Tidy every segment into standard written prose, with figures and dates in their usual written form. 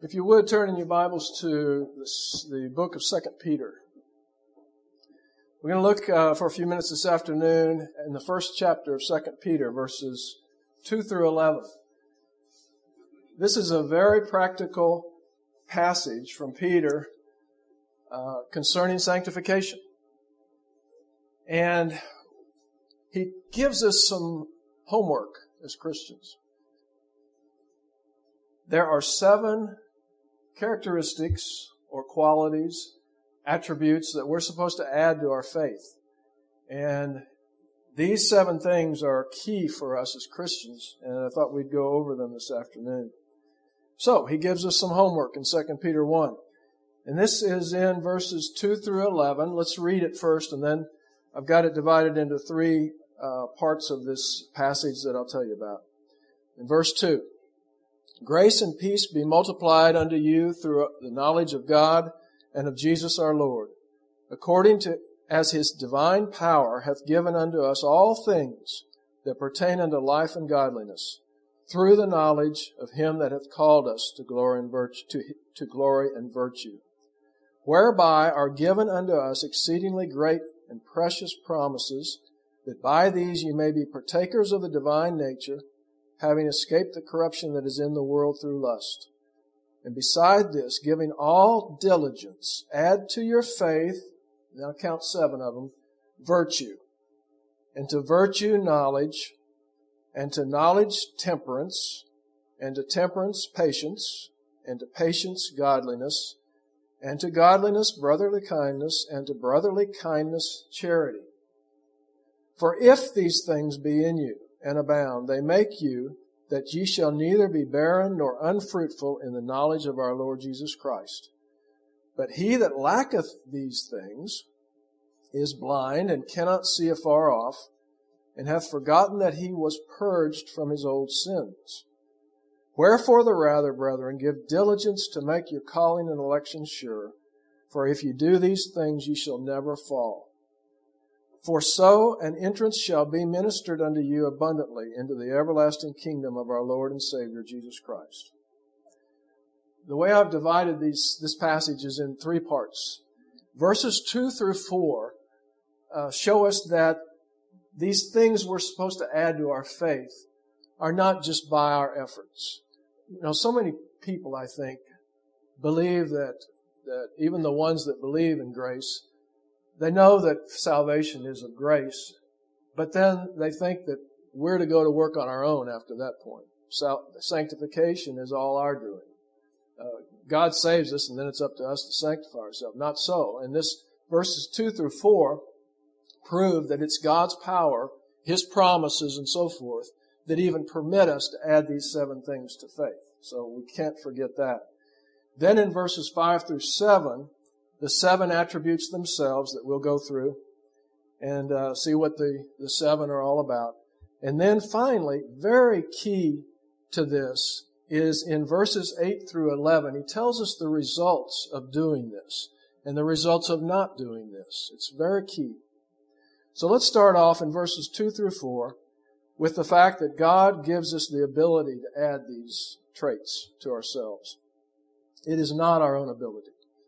If you would, turn in your Bibles to the book of 2 Peter. We're going to look for a few minutes this afternoon in the first chapter of 2 Peter, verses 2 through 11. This is a very practical passage from Peter concerning sanctification. And he gives us some homework as Christians. There are 7 characteristics or qualities, attributes that we're supposed to add to our faith. And these 7 things are key for us as Christians, and I thought we'd go over them this afternoon. So, he gives us some homework in 2 Peter 1. And this is in verses 2 through 11. Let's read it first, and then I've got it divided into 3 parts of this passage that I'll tell you about. In verse 2, grace and peace be multiplied unto you through the knowledge of God and of Jesus our Lord, according to as His divine power hath given unto us all things that pertain unto life and godliness, through the knowledge of Him that hath called us to glory and virtue, whereby are given unto us exceedingly great and precious promises, that by these ye may be partakers of the divine nature, having escaped the corruption that is in the world through lust. And beside this, giving all diligence, add to your faith, now count 7 of them, virtue. And to virtue, knowledge. And to knowledge, temperance. And to temperance, patience. And to patience, godliness. And to godliness, brotherly kindness. And to brotherly kindness, charity. For if these things be in you, and abound, they make you that ye shall neither be barren nor unfruitful in the knowledge of our Lord Jesus Christ. But he that lacketh these things is blind and cannot see afar off, and hath forgotten that he was purged from his old sins. Wherefore the rather, brethren, give diligence to make your calling and election sure, for if you do these things ye shall never fall. For so an entrance shall be ministered unto you abundantly into the everlasting kingdom of our Lord and Savior, Jesus Christ. The way I've divided this passage is in 3 parts. Verses 2 through 4 show us that these things we're supposed to add to our faith are not just by our efforts. So many people, I think, believe that even the ones that believe in grace, they know that salvation is of grace, but then they think that we're to go to work on our own after that point. Sanctification is all our doing. God saves us, and then it's up to us to sanctify ourselves. Not so. And this verses 2 through 4 prove that it's God's power, His promises, and so forth, that even permit us to add these 7 things to faith. So we can't forget that. Then in verses 5 through 7, the 7 attributes themselves that we'll go through and see what the 7 are all about. And then finally, very key to this is in verses 8 through 11, he tells us the results of doing this and the results of not doing this. It's very key. So let's start off in verses 2 through 4 with the fact that God gives us the ability to add these traits to ourselves. It is not our own ability.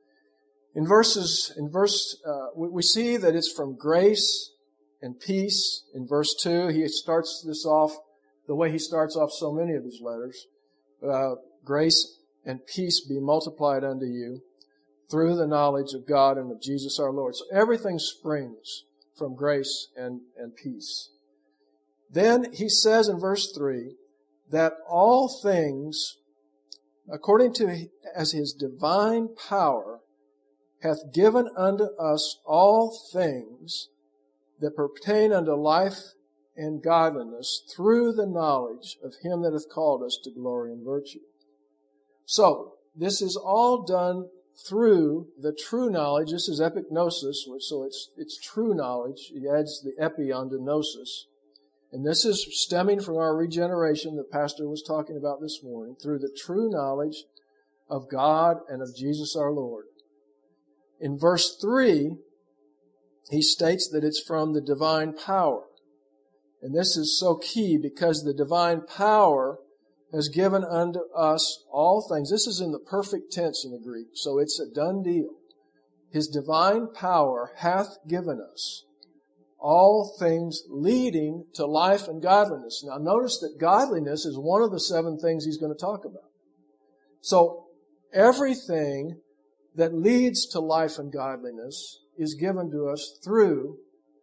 We see that it's from grace and peace. In verse 2, he starts this off the way he starts off so many of his letters. Grace and peace be multiplied unto you through the knowledge of God and of Jesus our Lord. So everything springs from grace and peace. Then he says in verse 3 that all things, according to as His divine power, hath given unto us all things that pertain unto life and godliness through the knowledge of Him that hath called us to glory and virtue. So, this is all done through the true knowledge. This is epignosis, so it's true knowledge. He adds the epi onto gnosis. And this is stemming from our regeneration that Pastor was talking about this morning, through the true knowledge of God and of Jesus our Lord. In verse 3, he states that it's from the divine power. And this is so key because the divine power has given unto us all things. This is in the perfect tense in the Greek, so it's a done deal. His divine power hath given us all things leading to life and godliness. Now notice that godliness is one of the 7 things he's going to talk about. So everything that leads to life and godliness is given to us through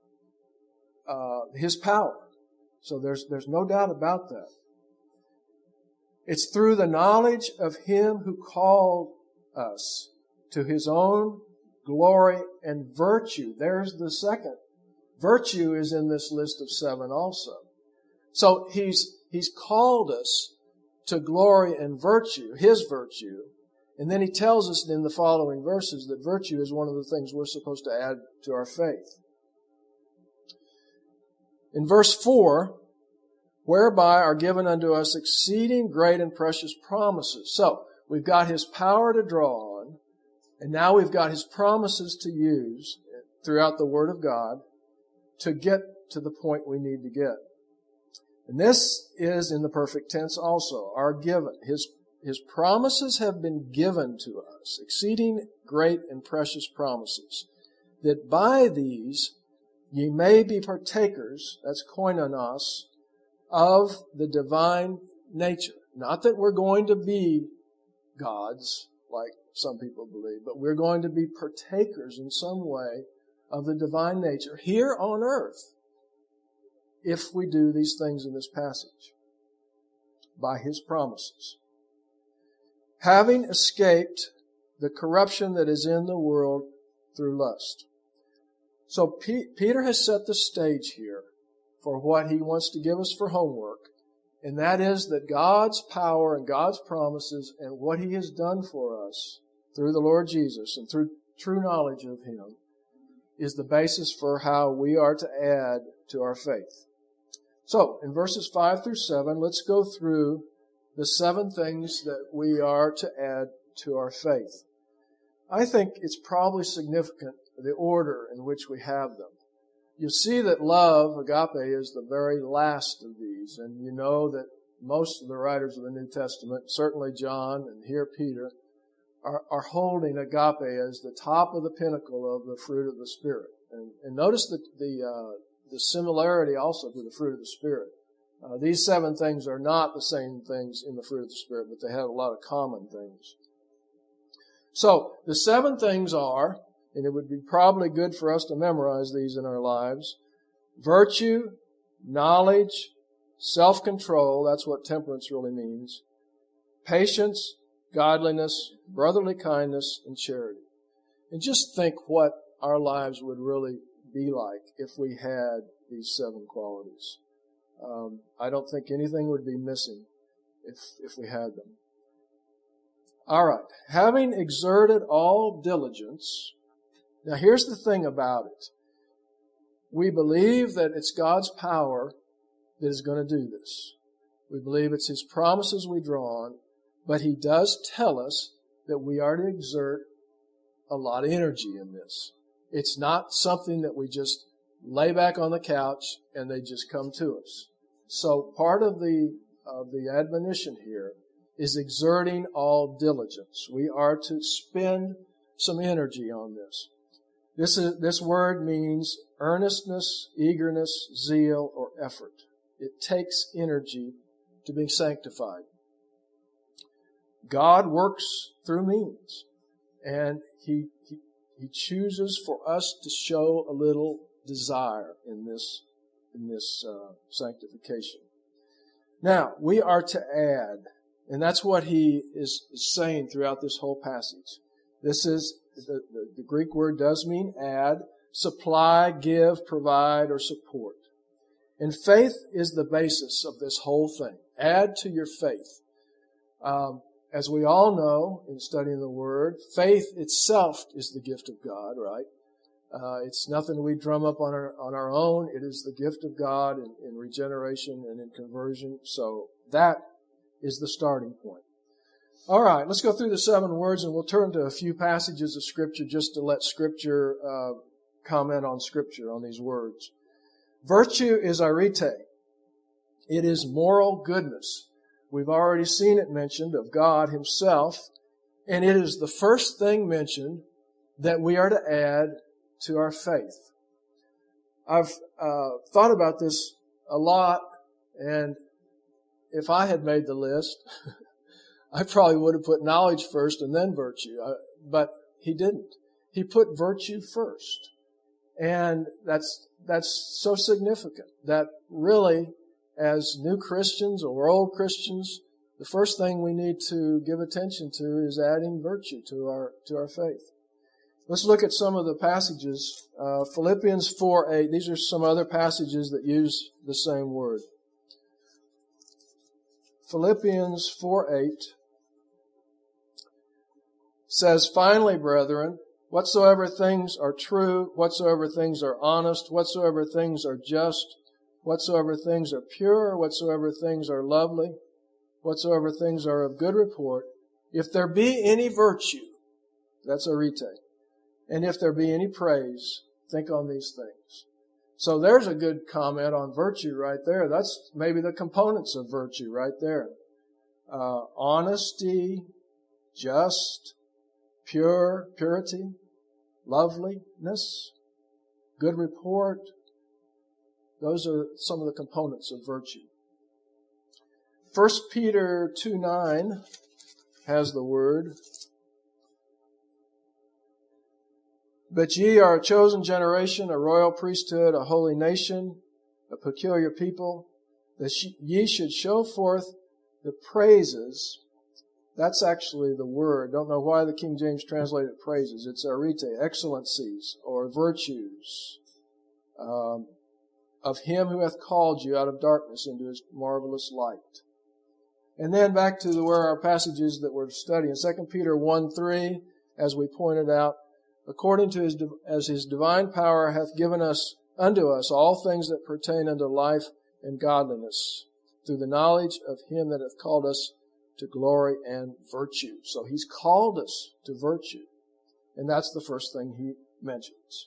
His power. So there's no doubt about that. It's through the knowledge of Him who called us to His own glory and virtue. There's the second. Virtue is in this list of 7 also. So He's called us to glory and virtue, His virtue. And then He tells us in the following verses that virtue is one of the things we're supposed to add to our faith. In verse 4, whereby are given unto us exceeding great and precious promises. So, we've got His power to draw on, and now we've got His promises to use throughout the Word of God to get to the point we need to get. And this is in the perfect tense also, are given. His promises have been given to us, exceeding great and precious promises, that by these ye may be partakers, that's koinonos, of the divine nature. Not that we're going to be gods, like some people believe, but we're going to be partakers in some way of the divine nature here on earth if we do these things in this passage by His promises. Having escaped the corruption that is in the world through lust. So Peter has set the stage here for what he wants to give us for homework, and that is that God's power and God's promises and what He has done for us through the Lord Jesus and through true knowledge of Him is the basis for how we are to add to our faith. So, in verses 5 through 7, let's go through the 7 things that we are to add to our faith. I think it's probably significant the order in which we have them. You see that love, agape, is the very last of these, and you know that most of the writers of the New Testament, certainly John and here Peter, are holding agape as the top of the pinnacle of the fruit of the Spirit. And notice the similarity also to the fruit of the Spirit. These 7 things are not the same things in the fruit of the Spirit, but they have a lot of common things. So, the 7 things are, and it would be probably good for us to memorize these in our lives, virtue, knowledge, self-control, that's what temperance really means, patience, godliness, brotherly kindness, and charity. And just think what our lives would really be like if we had these 7 qualities. I don't think anything would be missing if we had them. All right. Having exerted all diligence. Now here's the thing about it. We believe that it's God's power that is going to do this. We believe it's His promises we draw on, but He does tell us that we are to exert a lot of energy in this. It's not something that we just lay back on the couch and they just come to us. So part of the admonition here is exerting all diligence. We are to spend some energy on this. This word means earnestness, eagerness, zeal, or effort. It takes energy to be sanctified. God works through means, and He chooses for us to show a little desire in this sanctification. Now, we are to add, and that's what he is saying throughout this whole passage. This is, the Greek word does mean add, supply, give, provide, or support. And faith is the basis of this whole thing. Add to your faith. As we all know in studying the Word, faith itself is the gift of God, right? It's nothing we drum up on our own. It is the gift of God in regeneration and in conversion. So that is the starting point. All right, let's go through the 7 words, and we'll turn to a few passages of Scripture just to let Scripture comment on Scripture, on these words. Virtue is arete. It is moral goodness. We've already seen it mentioned of God Himself, and it is the first thing mentioned that we are to add to our faith. I've thought about this a lot, and if I had made the list, I probably would have put knowledge first and then virtue. But He didn't. He put virtue first. And that's so significant that really, as new Christians or old Christians, the first thing we need to give attention to is adding virtue to our faith. Let's look at some of the passages. Philippians 4:8. These are some other passages that use the same word. Philippians 4:8 says, "Finally, brethren, whatsoever things are true, whatsoever things are honest, whatsoever things are just, whatsoever things are pure, whatsoever things are lovely, whatsoever things are of good report, if there be any virtue," that's arete, "and if there be any praise, think on these things." So there's a good comment on virtue right there. That's maybe the components of virtue right there. Honesty, just, purity, loveliness, good report. Those are some of the components of virtue. 1 Peter 2:9 has the word, "But ye are a chosen generation, a royal priesthood, a holy nation, a peculiar people, that ye should show forth the praises." That's actually the word. Don't know why the King James translated praises. It's arete, excellencies, or virtues, of Him who hath called you out of darkness into His marvelous light. And then back to where our passages that we're studying. 2 Peter 1:3, as we pointed out, "According to as His divine power hath given unto us all things that pertain unto life and godliness, through the knowledge of Him that hath called us to glory and virtue." So He's called us to virtue. And that's the first thing He mentions.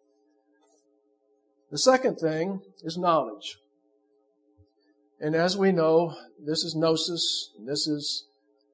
The second thing is knowledge. And as we know, this is gnosis. And this is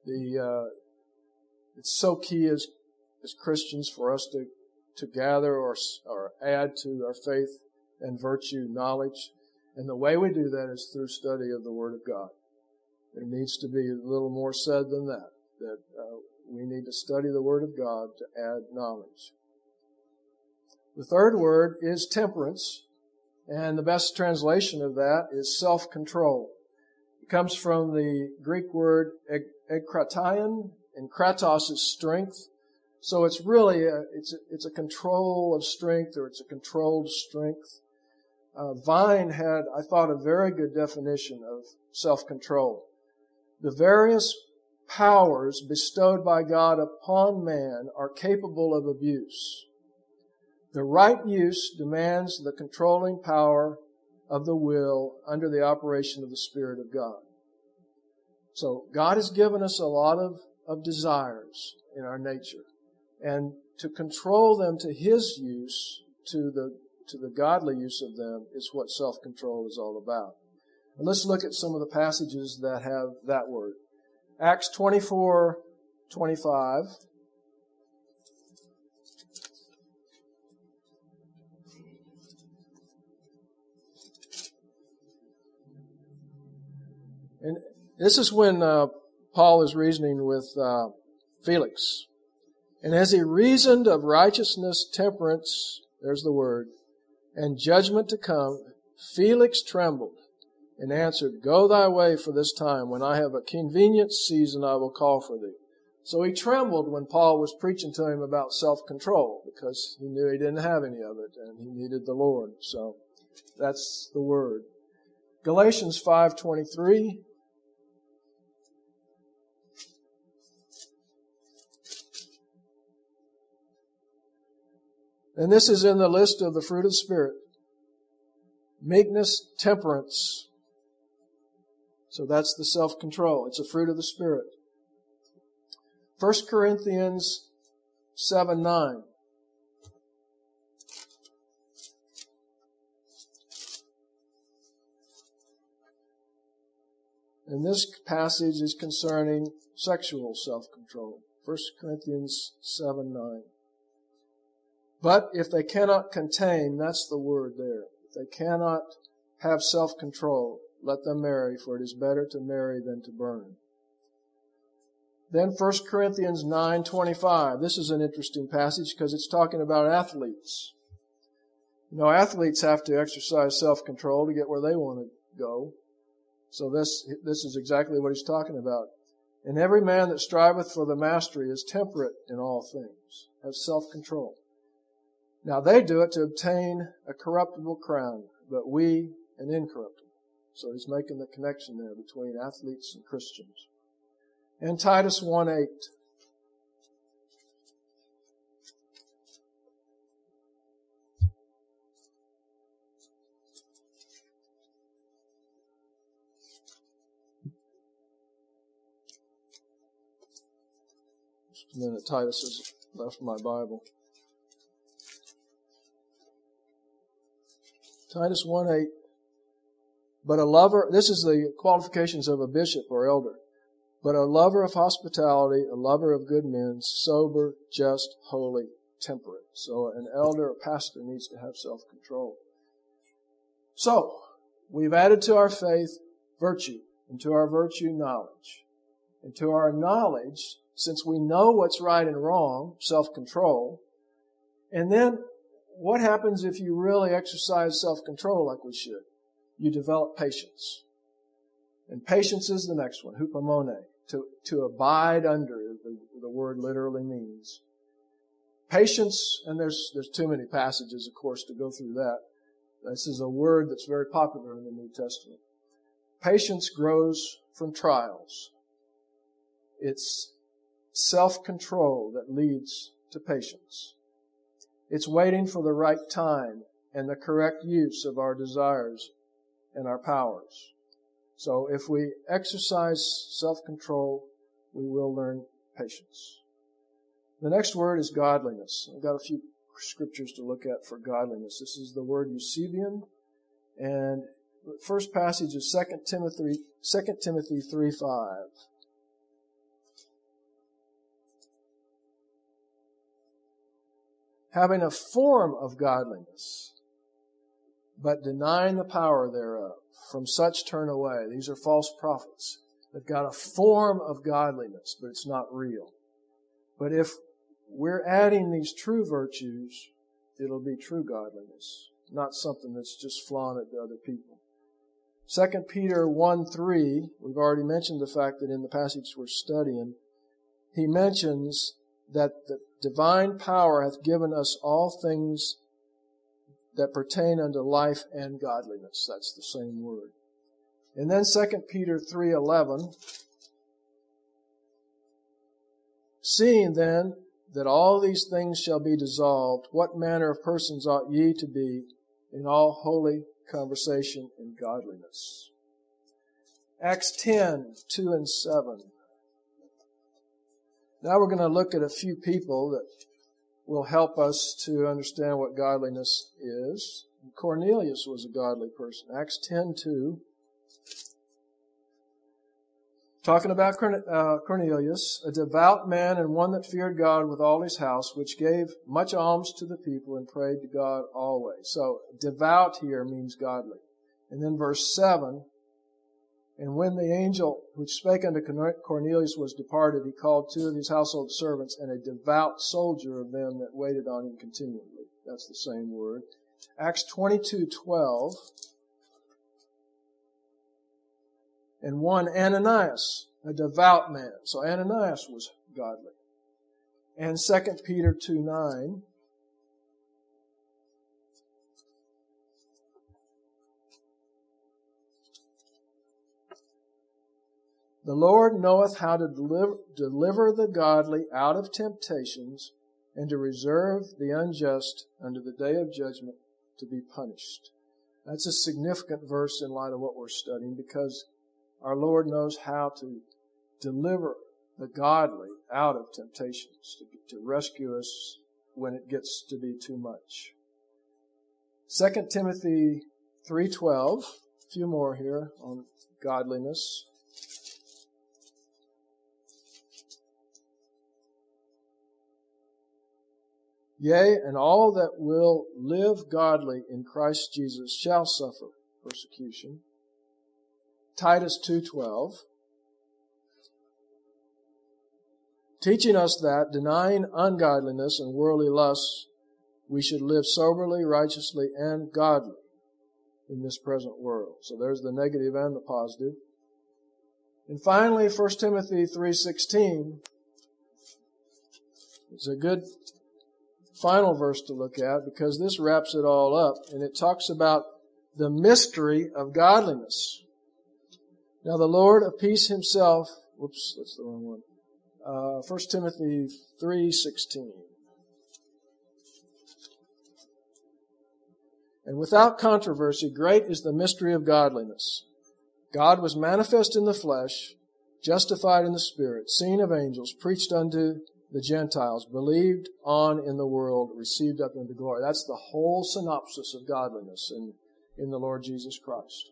it's so key as Christians for us to gather or add to our faith and virtue knowledge. And the way we do that is through study of the Word of God. There needs to be a little more said than that we need to study the Word of God to add knowledge. The third word is temperance, and the best translation of that is self-control. It comes from the Greek word ekkration, and kratos is strength. So it's really it's a control of strength, or it's a controlled strength. Vine had, I thought, a very good definition of self-control. The various powers bestowed by God upon man are capable of abuse. The right use demands the controlling power of the will under the operation of the Spirit of God. So God has given us a lot of desires in our nature. And to control them to His use, to the godly use of them, is what self-control is all about. And let's look at some of the passages that have that word. Acts 24:25. And this is when Paul is reasoning with Felix. "And as he reasoned of righteousness, temperance," there's the word, "and judgment to come, Felix trembled and answered, Go thy way for this time. When I have a convenient season, I will call for thee." So he trembled when Paul was preaching to him about self-control, because he knew he didn't have any of it and he needed the Lord. So that's the word. Galatians 5:23. And this is in the list of the fruit of the Spirit. Meekness, temperance. So that's the self-control. It's a fruit of the Spirit. 1 Corinthians 7:9. And this passage is concerning sexual self-control. 1 Corinthians 7:9. But if they cannot contain, that's the word there. If they cannot have self-control, let them marry, for it is better to marry than to burn. Then 1 Corinthians 9:25. This is an interesting passage because it's talking about athletes. You know, athletes have to exercise self-control to get where they want to go. So this is exactly what he's talking about. And every man that striveth for the mastery is temperate in all things, has self-control. Now they do it to obtain a corruptible crown, but we an incorruptible. So he's making the connection there between athletes and Christians. And Titus 1:8. Just a minute, Titus has left my Bible. Titus 1:8. But a lover, this is the qualifications of a bishop or elder. But a lover of hospitality, a lover of good men, sober, just, holy, temperate. So an elder or pastor needs to have self-control. So, we've added to our faith virtue, and to our virtue knowledge. And to our knowledge, since we know what's right and wrong, self-control. And then, what happens if you really exercise self-control like we should? You develop patience. And patience is the next one, hupomone, to abide under, the word literally means. Patience, and there's too many passages, of course, to go through that. This is a word that's very popular in the New Testament. Patience grows from trials. It's self-control that leads to patience. It's waiting for the right time and the correct use of our desires and our powers. So if we exercise self-control, we will learn patience. The next word is godliness. I've got a few scriptures to look at for godliness. This is the word Eusebian, and the first passage is 2 Timothy 3:5. Having a form of godliness, but denying the power thereof. From such turn away. These are false prophets. They've got a form of godliness, but it's not real. But if we're adding these true virtues, it'll be true godliness, not something that's just flaunted to other people. 2 Peter 1:3, we've already mentioned the fact that in the passage we're studying, he mentions that the divine power hath given us all things that pertain unto life and godliness. That's the same word. And then 2 Peter 3:11. Seeing then that all these things shall be dissolved, what manner of persons ought ye to be in all holy conversation and godliness? Acts 10:2 and 7. Now we're going to look at a few people that will help us to understand what godliness is. Cornelius was a godly person. Acts 10:2. Talking about Cornelius, a devout man and one that feared God with all his house, which gave much alms to the people and prayed to God always. So devout here means godly. And then verse 7, and when the angel which spake unto Cornelius was departed, he called 2 of his household servants and a devout soldier of them that waited on him continually. That's the same word. Acts 22:12. And one Ananias, a devout man. So Ananias was godly. And 2 Peter 2:9. The Lord knoweth how to deliver the godly out of temptations, and to reserve the unjust unto the day of judgment to be punished. That's a significant verse in light of what we're studying, because our Lord knows how to deliver the godly out of temptations, to rescue us when it gets to be too much. 2 Timothy 3:12, a few more here on godliness. Yea, and all that will live godly in Christ Jesus shall suffer persecution. Titus 2:12. Teaching us that, denying ungodliness and worldly lusts, we should live soberly, righteously, and godly in this present world. So there's the negative and the positive. And finally, 1 Timothy 3:16 is a good final verse to look at, because this wraps it all up, and it talks about the mystery of godliness. Now the Lord of peace himself, whoops, that's the wrong one. 1 Timothy 3:16. And without controversy, great is the mystery of godliness. God was manifest in the flesh, justified in the Spirit, seen of angels, preached unto the Gentiles, believed on in the world, received up into glory. That's the whole synopsis of godliness in the Lord Jesus Christ.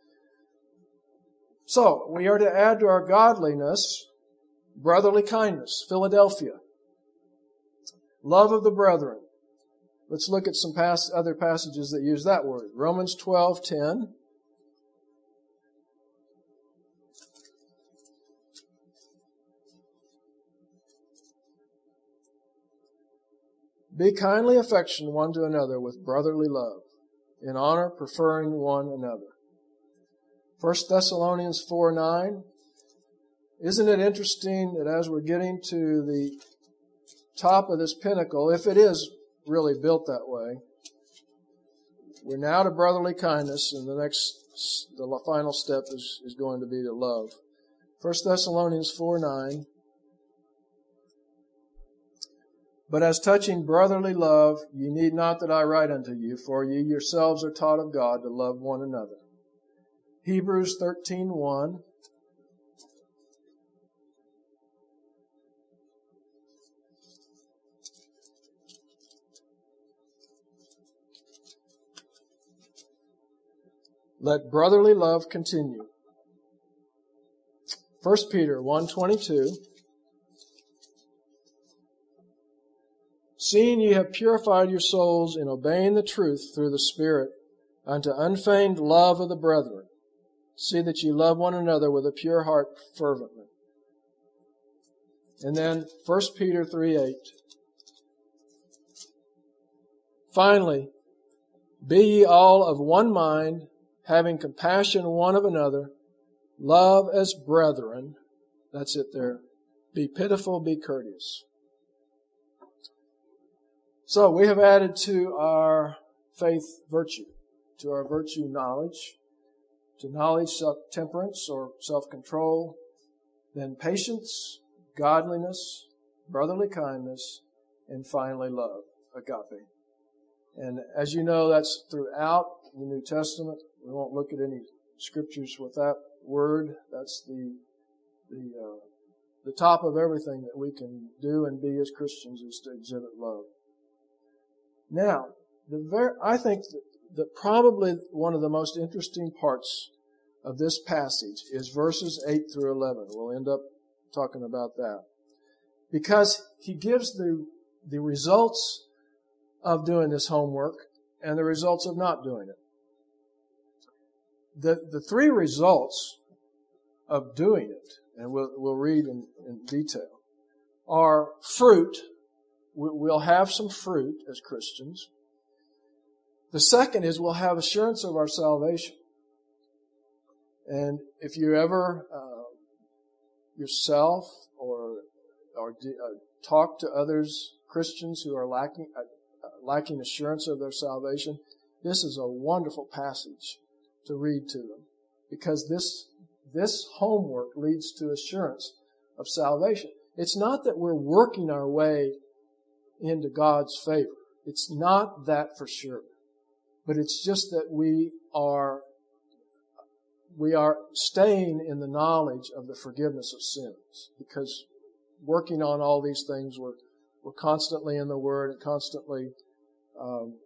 So, we are to add to our godliness brotherly kindness, Philadelphia, love of the brethren. Let's look at some other passages that use that word. Romans 12:10. Be kindly affectioned one to another with brotherly love, in honor preferring one another. 1 Thessalonians 4:9. Isn't it interesting that as we're getting to the top of this pinnacle, if it is really built that way, we're now to brotherly kindness, and the final step is going to be to love. 1 Thessalonians 4:9. But as touching brotherly love, ye need not that I write unto you, for ye yourselves are taught of God to love one another. Hebrews 13:1. Let brotherly love continue. 1 Peter 1:22. Seeing ye have purified your souls in obeying the truth through the Spirit unto unfeigned love of the brethren, see that ye love one another with a pure heart fervently. And then 1 Peter 3:8. Finally, be ye all of one mind, having compassion one of another, love as brethren. That's it there. Be pitiful, be courteous. So we have added to our faith virtue, to our virtue knowledge, to knowledge self-temperance or self-control, then patience, godliness, brotherly kindness, and finally love, agape. And as you know, that's throughout the New Testament. We won't look at any scriptures with that word. That's the top of everything that we can do and be as Christians, is to exhibit love. Now, I think that probably one of the most interesting parts of this passage is verses 8 through 11. We'll end up talking about that. Because he gives the results of doing this homework and the results of not doing it. The three results of doing it, and we'll read in detail, are fruit. We'll have some fruit as Christians. The second is we'll have assurance of our salvation. And if you ever yourself or talk to others, Christians who are lacking assurance of their salvation, this is a wonderful passage to read to them, because this homework leads to assurance of salvation. It's not that we're working our way into God's favor. It's not that for sure. But it's just that we are staying in the knowledge of the forgiveness of sins, because working on all these things, we're constantly in the Word and constantly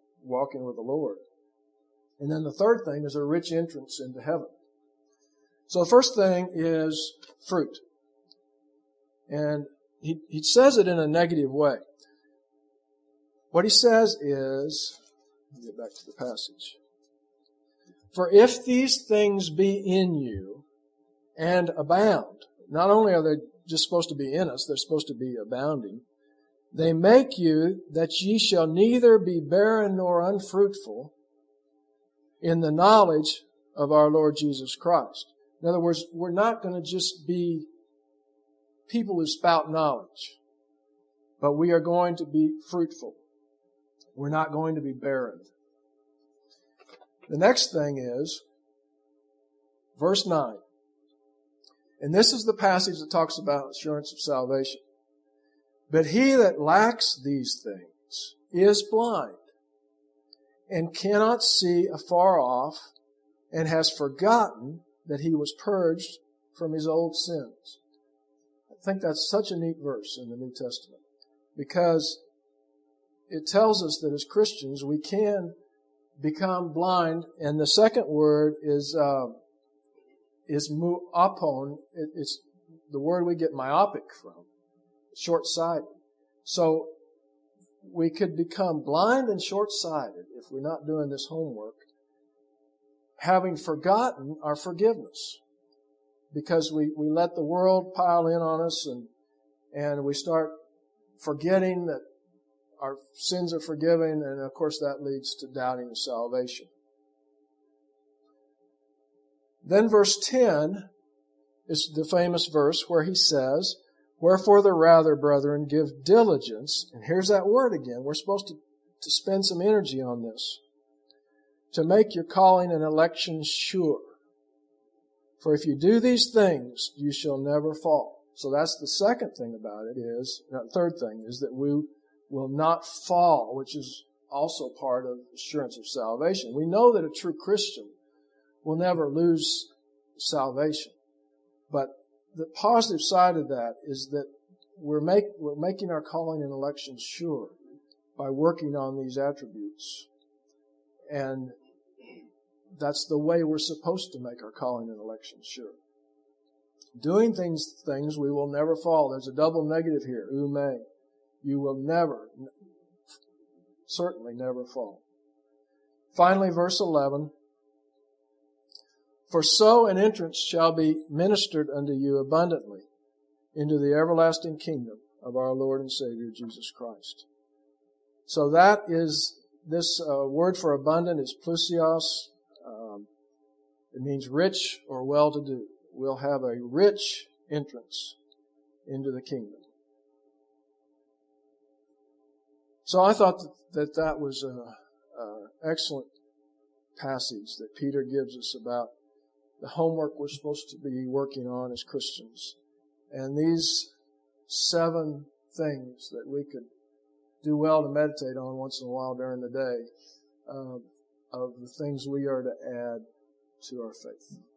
walking with the Lord. And then the third thing is a rich entrance into heaven. So the first thing is fruit. And he says it in a negative way. What he says is, let me get back to the passage. For if these things be in you and abound, not only are they just supposed to be in us, they're supposed to be abounding, they make you that ye shall neither be barren nor unfruitful in the knowledge of our Lord Jesus Christ. In other words, we're not going to just be people who spout knowledge, but we are going to be fruitful. We're not going to be barren. The next thing is verse 9. And this is the passage that talks about assurance of salvation. But he that lacks these things is blind and cannot see afar off and has forgotten that he was purged from his old sins. I think that's such a neat verse in the New Testament because it tells us that as Christians we can become blind, and the second word is muopon. It's the word we get myopic from, short-sighted. So we could become blind and short-sighted if we're not doing this homework, having forgotten our forgiveness, because we let the world pile in on us and we start forgetting that our sins are forgiven, and of course that leads to doubting salvation. Then verse 10 is the famous verse where he says, wherefore the rather, brethren, give diligence, and here's that word again. We're supposed to spend some energy on this, to make your calling and election sure. For if you do these things, you shall never fall. So that's the second thing about it is, third thing is that we will not fall, which is also part of assurance of salvation. We know that a true Christian will never lose salvation. But the positive side of that is that we're making our calling and election sure by working on these attributes. And that's the way we're supposed to make our calling and election sure. Doing things we will never fall. There's a double negative here, ume. You will never, certainly never fall. Finally, verse 11. For so an entrance shall be ministered unto you abundantly into the everlasting kingdom of our Lord and Savior Jesus Christ. So that is, this word for abundant is plusios. It means rich or well-to-do. We'll have a rich entrance into the kingdom. So I thought that was an excellent passage that Peter gives us about the homework we're supposed to be working on as Christians. And these 7 things that we could do well to meditate on once in a while during the day of the things we are to add to our faith.